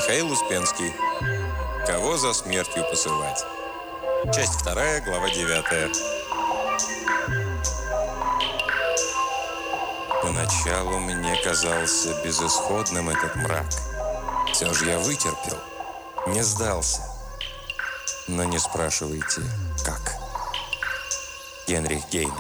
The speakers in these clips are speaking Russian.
Михаил Успенский. Кого за смертью посылать? Часть 2, глава 9. Поначалу мне казался безысходным этот мрак. Все же я вытерпел, не сдался. Но не спрашивайте, как. Генрих Гейне.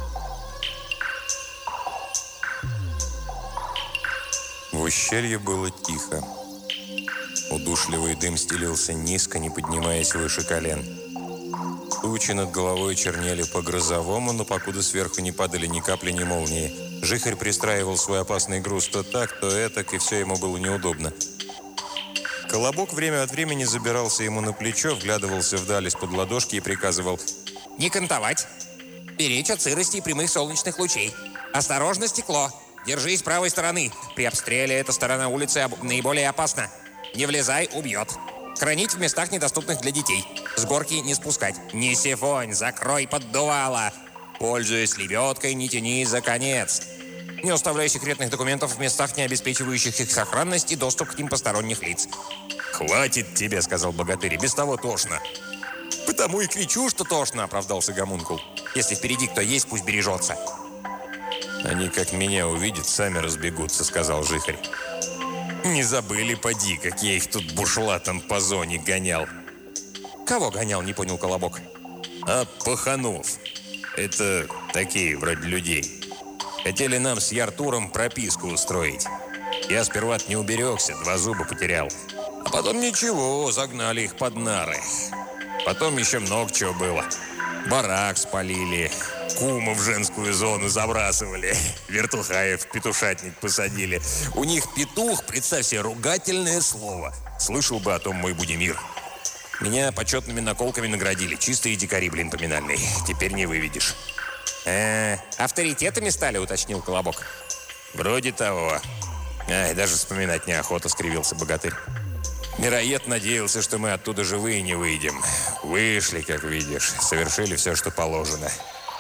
В ущелье было тихо. Удушливый дым стелился низко, не поднимаясь выше колен. Тучи над головой чернели по-грозовому, но покуда сверху не падали ни капли, ни молнии. Жихарь пристраивал свой опасный груз то так, то этак, и все ему было неудобно. Колобок время от времени забирался ему на плечо, вглядывался вдаль из-под ладошки и приказывал: «Не кантовать. Беречь от сырости и прямых солнечных лучей. Осторожно, стекло. Держись правой стороны. При обстреле эта сторона улицы наиболее опасна. Не влезай, убьет. Хранить в местах, недоступных для детей. С горки не спускать. Не сифонь, закрой поддувало. Пользуясь лебедкой, не тяни за конец. Не оставляй секретных документов в местах, не обеспечивающих их сохранность и доступ к ним посторонних лиц». «Хватит тебе», — сказал богатырь, — «без того тошно». «Потому и кричу, что тошно», — оправдался гомункул. «Если впереди кто есть, пусть бережется». «Они, как меня увидят, сами разбегутся», — сказал Жихарь. «Не забыли, поди, как я их тут бушлатом по зоне гонял». «Кого гонял?» — не понял Колобок. «А паханов. Это такие, вроде людей. Хотели нам с Яртуром прописку устроить. Я сперва не уберегся, 2 зуба потерял. А потом ничего, загнали их под нары. Потом еще много чего было. Барак спалили, кума в женскую зону забрасывали, вертухаев в петушатник посадили. У них петух, представь себе, ругательное слово. Слышал бы о том мой Будимир. Меня почетными наколками наградили. Чистые дикари, блин, поминальные. Теперь не выведешь». «Авторитетами стали?» — уточнил Колобок. «Вроде того». «Ай, даже вспоминать неохота», — скривился богатырь. «Мироед надеялся, что мы оттуда живые не выйдем. Вышли, как видишь. Совершили все, что положено».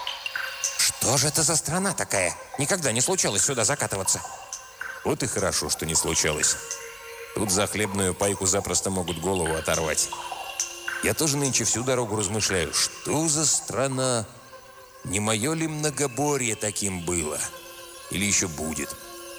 «Что же это за страна такая? Никогда не случалось сюда закатываться». «Вот и хорошо, что не случалось. Тут за хлебную пайку запросто могут голову оторвать. Я тоже нынче всю дорогу размышляю, что за страна? Не мое ли многоборье таким было? Или еще будет?»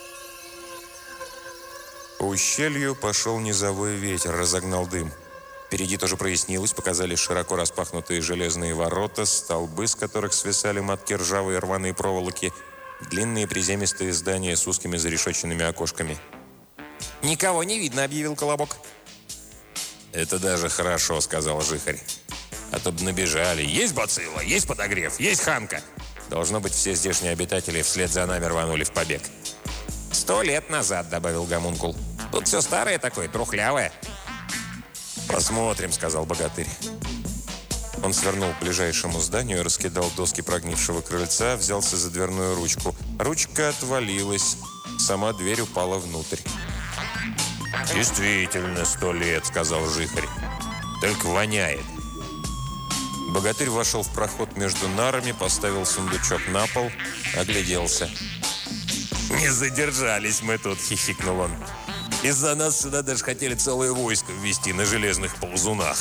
По ущелью пошел низовой ветер, разогнал дым. Впереди тоже прояснилось, показались широко распахнутые железные ворота, столбы, с которых свисали мотки ржавой и рваной проволоки, длинные приземистые здания с узкими зарешоченными окошками. «Никого не видно», — объявил Колобок. «Это даже хорошо», — сказал Жихарь. «А то бы набежали. Есть бацилла, есть подогрев, есть ханка». Должно быть, все здешние обитатели вслед за нами рванули в побег. 100 лет назад», — добавил гомункул. «Тут все старое такое, трухлявое». «Посмотрим», — сказал богатырь. Он свернул к ближайшему зданию, раскидал доски прогнившего крыльца, взялся за дверную ручку. Ручка отвалилась, сама дверь упала внутрь. «Действительно 100 лет», — сказал Жихарь. «Только воняет». Богатырь вошел в проход между нарами, поставил сундучок на пол, огляделся. «Не задержались мы тут», — хихикнул он. «Из-за нас сюда даже хотели целое войско ввести на железных ползунах».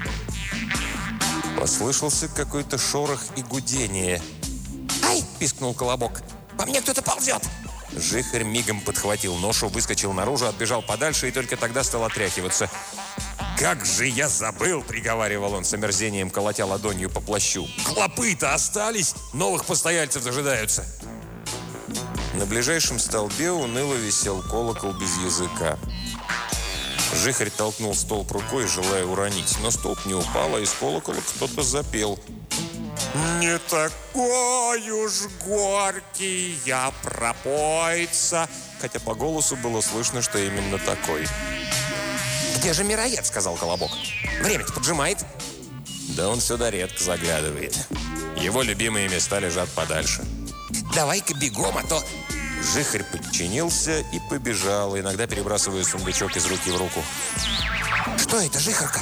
Послышался какой-то шорох и гудение. «Ай!» — пискнул Колобок. «По мне кто-то ползет!» Жихарь мигом подхватил ношу, выскочил наружу, отбежал подальше и только тогда стал отряхиваться. «Как же я забыл!» — приговаривал он с омерзением, колотя ладонью по плащу. «Клопы-то остались! Новых постояльцев дожидаются!» На ближайшем столбе уныло висел колокол без языка. Жихарь толкнул столб рукой, желая уронить, но столб не упал, а из колокола кто-то запел. «Не такой уж горький я пропойца», хотя по голосу было слышно, что именно такой. «Где же Мироед?» — сказал Колобок. «Время-то поджимает». «Да он сюда редко заглядывает. Его любимые места лежат подальше». «Давай-ка бегом, а то...» Жихарь подчинился и побежал, иногда перебрасывая сундучок из руки в руку. «Что это, Жихарка?»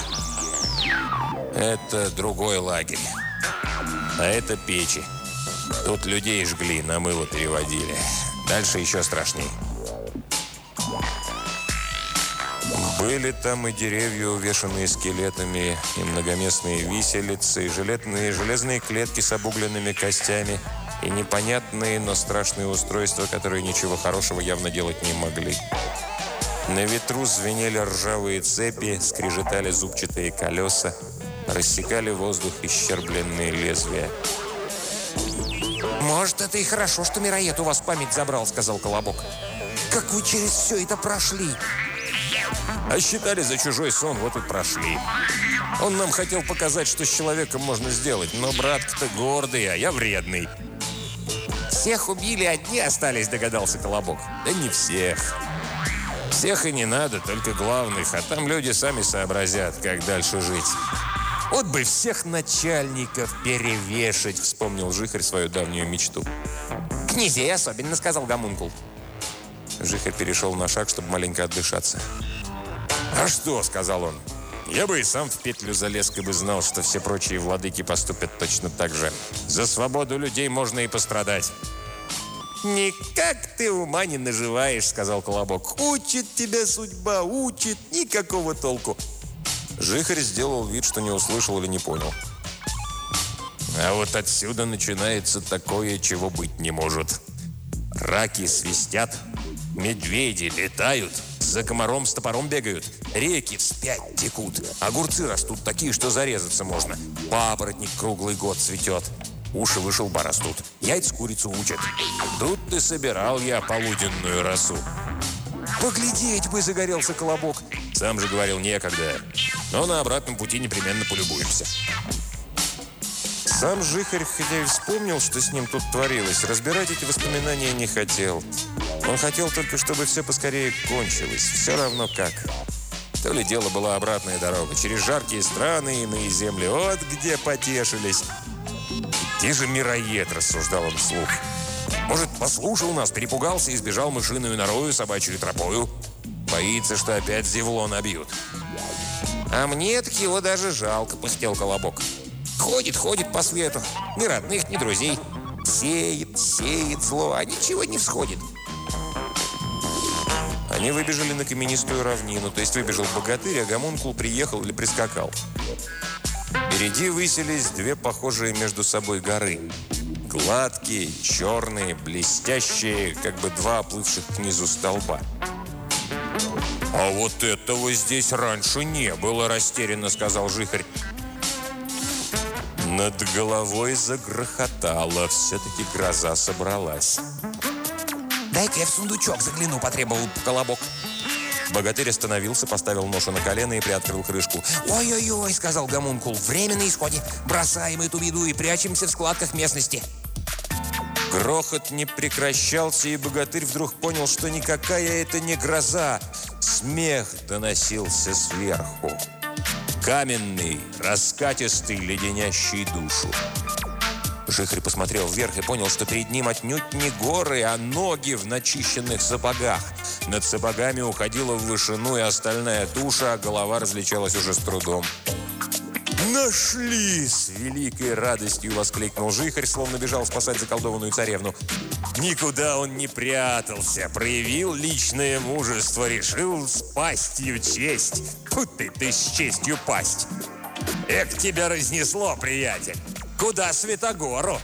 «Это другой лагерь. А это печи. Тут людей жгли, на мыло переводили. Дальше еще страшней». Были там и деревья, увешанные скелетами, и многоместные виселицы, и железные клетки с обугленными костями, и непонятные, но страшные устройства, которые ничего хорошего явно делать не могли. На ветру звенели ржавые цепи, скрежетали зубчатые колеса, рассекали воздух исчербленные лезвия. «Может, это и хорошо, что Мироед у вас память забрал», — сказал Колобок. «Как вы через все это прошли?» А считали за чужой сон, вот и прошли. Он нам хотел показать, что с человеком можно сделать, но братка-то гордый, а я вредный. «Всех убили, одни остались», — догадался Колобок. Да не всех. Всех и не надо, только главных, а там люди сами сообразят, как дальше жить. Вот бы всех начальников перевешать, вспомнил Жихарь свою давнюю мечту. «Князей особенно», — сказал Гомункул. Жихарь перешел на шаг, чтобы маленько отдышаться. «А что?» — сказал он. «Я бы и сам в петлю залез, и бы знал, что все прочие владыки поступят точно так же. За свободу людей можно и пострадать». «Никак ты ума не наживаешь», — сказал Колобок. «Учит тебя судьба, учит, никакого толку». Жихарь сделал вид, что не услышал или не понял. А вот отсюда начинается такое, чего быть не может. Раки свистят, медведи летают, за комаром с топором бегают, реки вспять текут, огурцы растут такие, что зарезаться можно, папоротник круглый год цветет, уши вышелба растут, яйца курицу учат. Тут ты собирал я полуденную росу. «Поглядеть бы!» — загорелся Колобок. Сам же говорил, некогда. Но на обратном пути непременно полюбуемся. Сам Жихарь, хотя и вспомнил, что с ним тут творилось, разбирать эти воспоминания не хотел. Он хотел только, чтобы все поскорее кончилось. Все равно как. То ли дело была обратная дорога. Через жаркие страны и иные земли. Вот где потешились. «Где же Мироед?» — рассуждал он вслух. «Может, послушал нас, перепугался и сбежал мышиную норою, собачью тропою? Боится, что опять зевло набьют». «А мне так его даже жалко», — пыхтел Колобок. «Ходит по свету, ни родных, ни друзей. Сеет зло, а ничего не всходит». Они выбежали на каменистую равнину, то есть выбежал богатырь, а Гомункул приехал или прискакал. Впереди высились две похожие между собой горы. Гладкие, черные, блестящие, как бы два оплывших к низу столба. «А вот этого здесь раньше не было», — растерянно сказал Жихарь. Над головой загрохотало, все-таки гроза собралась. «Дай-ка я в сундучок загляну», — потребовал Колобок. Богатырь остановился, поставил ношу на колено и приоткрыл крышку. «Ой-ой-ой», — сказал Гомункул, — «время на исходе. Бросаем эту беду и прячемся в складках местности». Грохот не прекращался, и богатырь вдруг понял, что никакая это не гроза. Смех доносился сверху. Каменный, раскатистый, леденящий душу. Жихарь посмотрел вверх и понял, что перед ним отнюдь не горы, а ноги в начищенных сапогах. Над сапогами уходила в вышину и остальная туша, а голова различалась уже с трудом. «Нашли!» — с великой радостью воскликнул Жихарь, словно бежал спасать заколдованную царевну. Никуда он не прятался, проявил личное мужество, решил спасть ее честь. Фу ты с честью пасть! Эх, тебя разнесло, приятель! Куда Святогору?»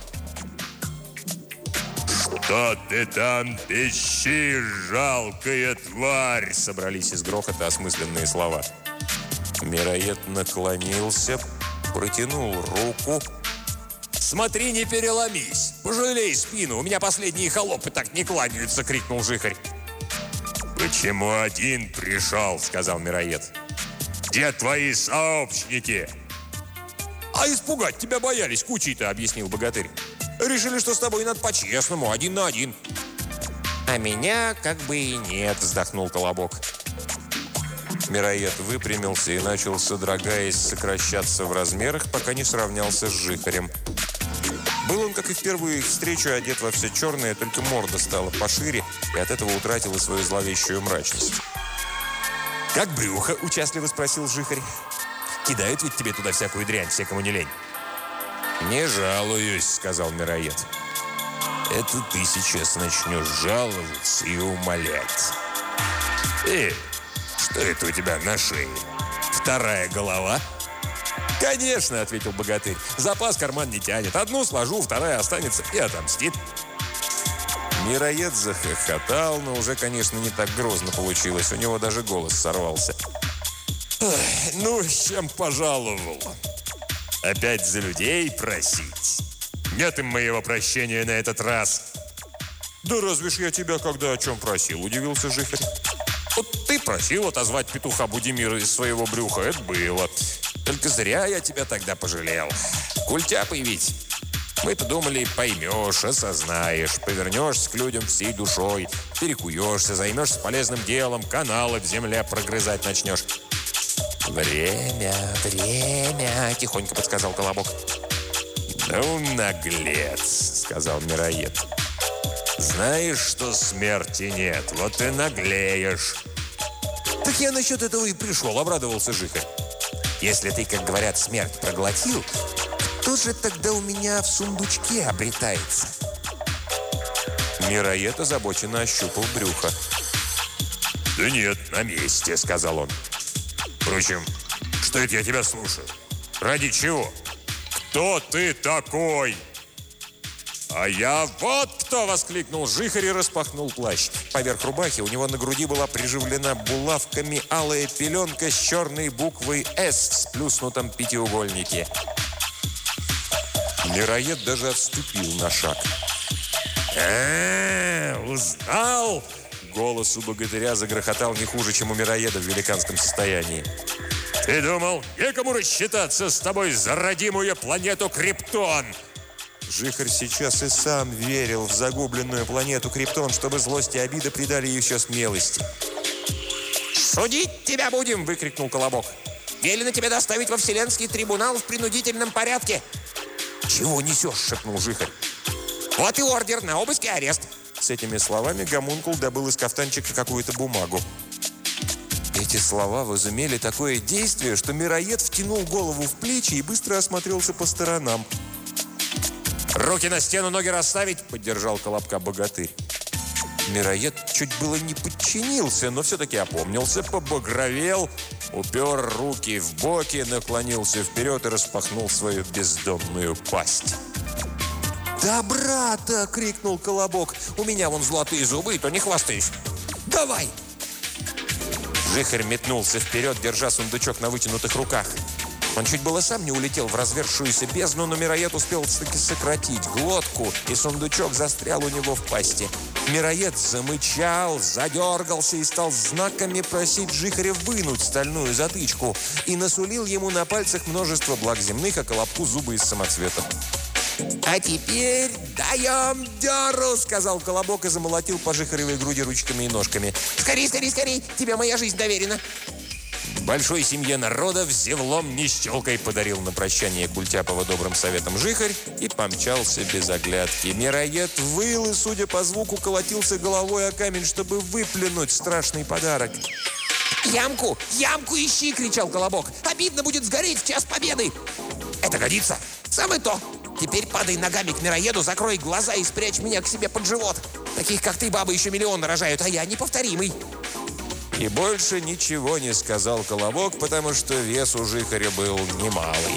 «Что ты там пищишь, жалкая тварь?» Собрались из грохота осмысленные слова. Мироед наклонился, протянул руку. «Смотри, не переломись! Пожалей спину! У меня последние холопы так не кланяются!» — крикнул Жихарь. «Почему один пришел?» — сказал Мироед. «Где твои сообщники?» «А испугать тебя боялись кучей-то», — объяснил богатырь. «Решили, что с тобой надо по-честному, один на один». «А меня как бы и нет», — вздохнул Колобок. Мироед выпрямился и начал, содрогаясь, сокращаться в размерах, пока не сравнялся с Жихарем. Был он, как и в первую их встречу, одет во все черное, только морда стала пошире и от этого утратила свою зловещую мрачность. «Как брюхо?» – участливо спросил Жихарь. «Кидают ведь тебе туда всякую дрянь, всякому не лень». «Не жалуюсь», – сказал Мироед. «Это ты сейчас начнешь жаловаться и умолять». Что это у тебя на шее? Вторая голова?» «Конечно», — ответил богатырь. «Запас карман не тянет. Одну сложу, вторая останется и отомстит». Мироед захохотал, но уже, конечно, не так грозно получилось. У него даже голос сорвался. «Ну, с чем пожаловал? Опять за людей просить? Нет им моего прощения на этот раз». «Да разве ж я тебя когда о чем просил?» – удивился Жихарь. «Вот ты просил отозвать петуха Будимира из своего брюха. Это было. Только зря я тебя тогда пожалел. Культяпый ведь. Мы-то думали, поймешь, осознаешь, повернешься к людям всей душой, перекуешься, займешься полезным делом, каналы в земле прогрызать начнешь». «Время, время», – тихонько подсказал Колобок. «Ну, наглец», – сказал Мироед. «Знаешь, что смерти нет, вот и наглеешь». «Так я насчет этого и пришел», – обрадовался Жихарь. «Если ты, как говорят, смерть проглотил, кто же тогда у меня в сундучке обретается?» Мироед озабоченно ощупал брюхо. «Да нет, на месте», – сказал он. «Впрочем, что это я тебя слушаю? Ради чего? Кто ты такой?» «А я вот кто!» – воскликнул Жихарь и распахнул плащ. Поверх рубахи у него на груди была приживлена булавками алая пеленка с черной буквой «С» в сплюснутом пятиугольнике. Мироед даже отступил на шаг. Узнал?» Голос у богатыря загрохотал не хуже, чем у Мироеда в великанском состоянии. «Ты думал, некому рассчитаться с тобой за родимую планету Криптон?» Жихарь сейчас и сам верил в загубленную планету Криптон, чтобы злость и обида придали еще смелости. «Судить тебя будем!» – выкрикнул Колобок. «Велено тебя доставить во Вселенский трибунал в принудительном порядке!» «Чего несешь?» – шепнул Жихарь. «Вот и ордер на обыск и арест!» С этими словами гомункул добыл из кафтанчика какую-то бумагу. Эти слова возымели такое действие, что Мироед втянул голову в плечи и быстро осмотрелся по сторонам. «Руки на стену, ноги расставить!» – поддержал Колобка богатырь. Мироед чуть было не подчинился, но все-таки опомнился, побагровел, упер руки в боки, наклонился вперед и распахнул свою бездомную пасть. «Да, брата!» – крикнул Колобок. «У меня вон золотые зубы, то не хвастаюсь. Давай!» Жихарь метнулся вперед, держа сундучок на вытянутых руках. Он чуть было сам не улетел в развершуюся бездну, но Мироед успел таки сократить глотку, и сундучок застрял у него в пасти. Мироед замычал, задергался и стал знаками просить Жихаря вынуть стальную затычку и насулил ему на пальцах множество благ земных, а Колобку зубы из самоцветов. «А теперь даем дёру!» – сказал Колобок и замолотил по Жихаревой груди ручками и ножками. «Скорей, скорей, скорей! Тебе моя жизнь доверена!» Большой семье народа взевлом не щелкой подарил на прощание Культяпова добрым советом Жихарь и помчался без оглядки. Мироед выл и, судя по звуку, колотился головой о камень, чтобы выплюнуть страшный подарок. «Ямку! Ямку ищи!» – кричал Колобок. «Обидно будет сгореть в час победы!» «Это годится!» «Самое то! Теперь падай ногами к Мироеду, закрой глаза и спрячь меня к себе под живот! Таких, как ты, бабы еще миллион рожают, а я неповторимый!» И больше ничего не сказал Колобок, потому что вес у Жихаря был немалый.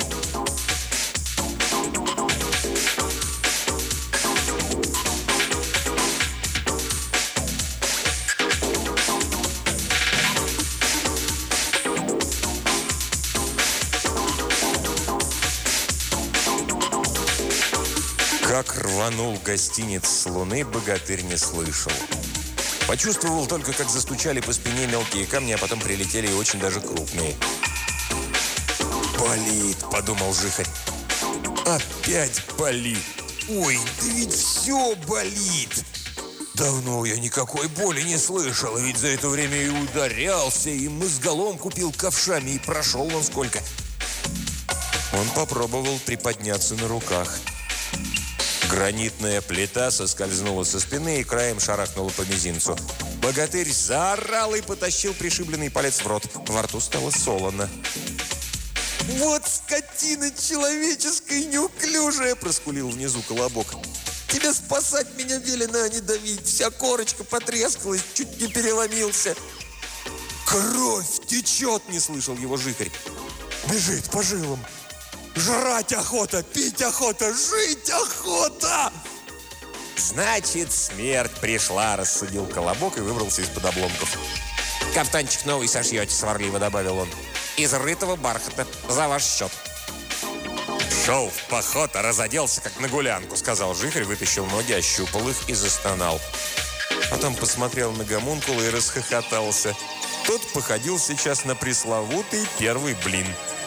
Как рванул гостиниц с луны, богатырь не слышал. Почувствовал только, как застучали по спине мелкие камни, а потом прилетели и очень даже крупные. «Болит», — подумал Жихарь. «Опять болит! Ой, да ведь все болит! Давно я никакой боли не слышал, ведь за это время и ударялся, и мозголом купил ковшами, и прошел он сколько». Он попробовал приподняться на руках. Гранитная плита соскользнула со спины и краем шарахнула по мизинцу. Богатырь заорал и потащил пришибленный палец в рот. Во рту стало солоно. «Вот скотина человеческая неуклюжая!» – проскулил внизу Колобок. «Тебе спасать меня велено, а не давить. Вся корочка потрескалась, чуть не переломился». «Кровь течет!» – не слышал его Жихарь. «Бежит по жилам! Жрать охота, пить охота, жить охота!» «Значит, смерть пришла!» – рассудил Колобок и выбрался из-под обломков. «Кафтанчик новый сошьете», — сварливо добавил он. «Из рытого бархата. За ваш счет». «Шел в поход, а разоделся, как на гулянку», — сказал Жихарь, вытащил ноги, ощупал их и застонал. Потом посмотрел на гомункула и расхохотался. Тот походил сейчас на пресловутый первый блин.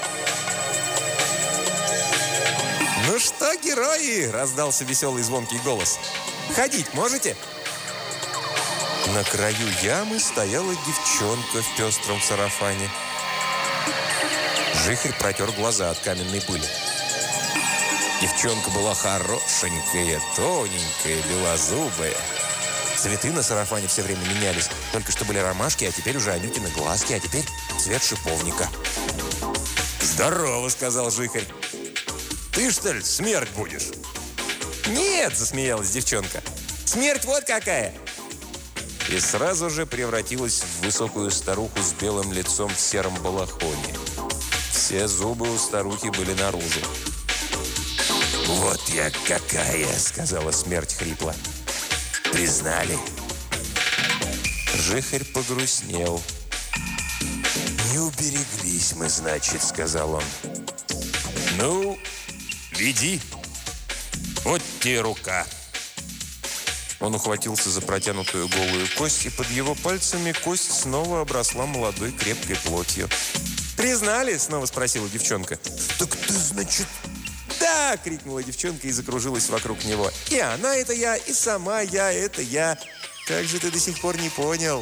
«Ну что, герои?» — раздался веселый звонкий голос. «Ходить можете?» На краю ямы стояла девчонка в пестром сарафане. Жихарь протер глаза от каменной пыли. Девчонка была хорошенькая, тоненькая, белозубая. Цветы на сарафане все время менялись. Только что были ромашки, а теперь уже Анютины глазки, а теперь цвет шиповника. «Здорово», — сказал Жихарь. «Ты, что ли, смерть будешь?» «Нет», — засмеялась девчонка. «Смерть вот какая!» И сразу же превратилась в высокую старуху с белым лицом в сером балахоне. Все зубы у старухи были наружу. «Вот я какая!» — сказала смерть хрипло. «Признали?» Жихарь погрустнел. «Не убереглись мы, значит», — сказал он. «Ну, веди. Вот тебе рука». Он ухватился за протянутую голую кость, и под его пальцами кость снова обросла молодой крепкой плотью. «Признали?» — снова спросила девчонка. «Так ты, значит...» «Да!» — крикнула девчонка и закружилась вокруг него. «И она — это я, и сама я — это я. Как же ты до сих пор не понял?»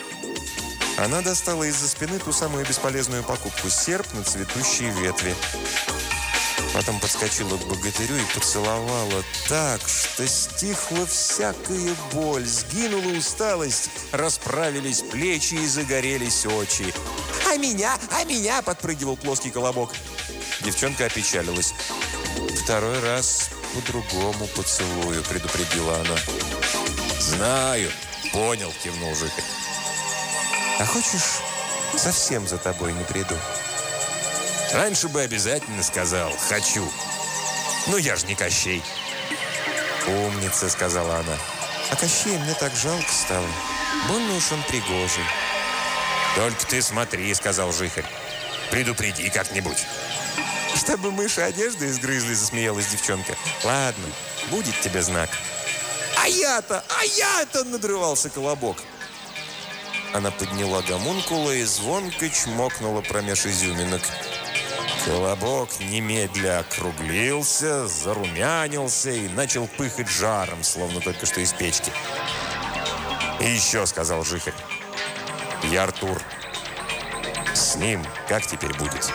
Она достала из-за спины ту самую бесполезную покупку — серп на цветущие ветви. Потом подскочила к богатырю и поцеловала так, что стихла всякая боль, сгинула усталость, расправились плечи и загорелись очи. «А меня!» — подпрыгивал плоский колобок. Девчонка опечалилась. «Второй раз по-другому поцелую», — предупредила она. «Знаю, понял», — кивнул Жихарь. «А хочешь, совсем за тобой не приду?» «Раньше бы обязательно сказал «хочу». Но я же не Кощей». «Умница», — сказала она. «А Кощея мне так жалко стало. Больно уж он пригожий». «Только ты смотри», — сказал Жихарь. «Предупреди как-нибудь». «Чтобы мыши одежду изгрызли», — засмеялась девчонка. «Ладно, будет тебе знак». «А я-то!» — надрывался колобок. Она подняла гомункула и звонко чмокнула промеж изюминок. Колобок немедля округлился, зарумянился и начал пыхать жаром, словно только что из печки. «И еще», — сказал Жихарь, — «я Артур. С ним как теперь будет?»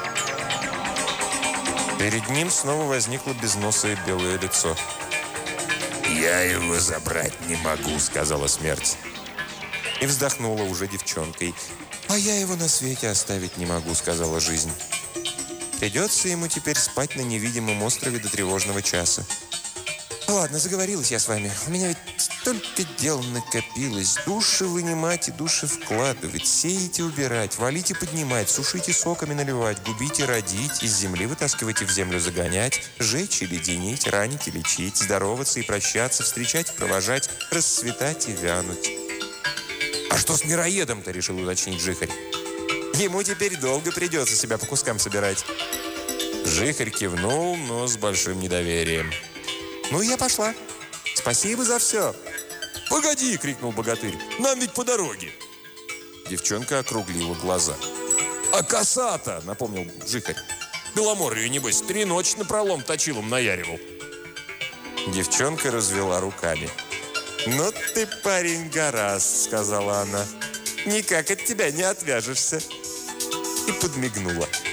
Перед ним снова возникло безносое белое лицо. «Я его забрать не могу», — сказала смерть. И вздохнула уже девчонкой. «А я его на свете оставить не могу», — сказала жизнь. «Придется ему теперь спать на невидимом острове до тревожного часа». «Ладно, заговорилась я с вами. У меня ведь столько дел накопилось. Души вынимать и души вкладывать, сеять и убирать, валить и поднимать, сушить и соками наливать, губить и родить, из земли вытаскивать и в землю загонять, жечь и леденить, ранить и лечить, здороваться и прощаться, встречать и провожать, расцветать и вянуть». «А что с мироедом-то?» — решил уточнить Жихарь. «Ему теперь долго придется себя по кускам собирать». Жихарь кивнул, но с большим недоверием. «Ну, я пошла. Спасибо за все». «Погоди!» — крикнул богатырь. «Нам ведь по дороге!» Девчонка округлила глаза. «А коса-то!» — напомнил Жихарь. «Беломор ее, небось, 3 ночи напролом точилом наяривал». Девчонка развела руками. «Ну ты, парень, гораст», — сказала она. «Никак от тебя не отвяжешься». И подмигнула.